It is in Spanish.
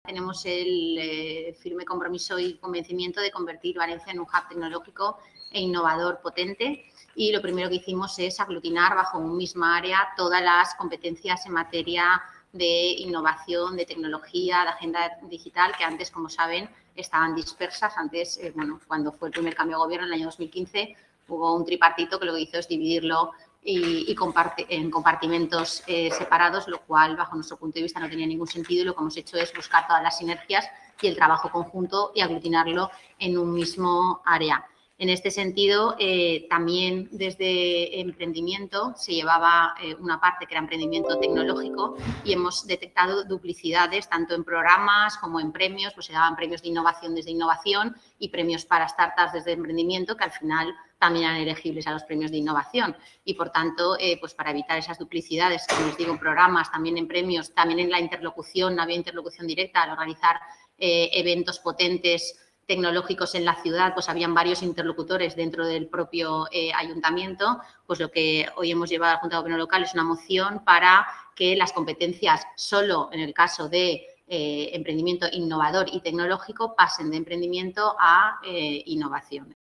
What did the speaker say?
tenemos el firme compromiso y convencimiento de convertir Valencia en un hub tecnológico e innovador potente, y lo primero que hicimos es aglutinar bajo un misma área todas las competencias en materia de innovación, de tecnología, de agenda digital, que antes, como saben, estaban dispersas. Antes, cuando fue el primer cambio de gobierno en el año 2015, hubo un tripartito que lo que hizo es dividirlo en compartimentos separados, lo cual, bajo nuestro punto de vista, no tenía ningún sentido, y lo que hemos hecho es buscar todas las sinergias y el trabajo conjunto y aglutinarlo en un mismo área. En este sentido, también desde emprendimiento se llevaba una parte que era emprendimiento tecnológico, y hemos detectado duplicidades tanto en programas como en premios. Pues se daban premios de innovación desde innovación y premios para startups desde emprendimiento, que al final también eran elegibles a los premios de innovación. Y, por tanto, pues para evitar esas duplicidades, como les digo, en programas, también en premios, también en la interlocución, no había interlocución directa al organizar eventos potentes tecnológicos en la ciudad, pues habían varios interlocutores dentro del propio ayuntamiento. Pues lo que hoy hemos llevado a la Junta de Gobierno Local es una moción para que las competencias, solo en el caso de emprendimiento innovador y tecnológico, pasen de emprendimiento a innovación.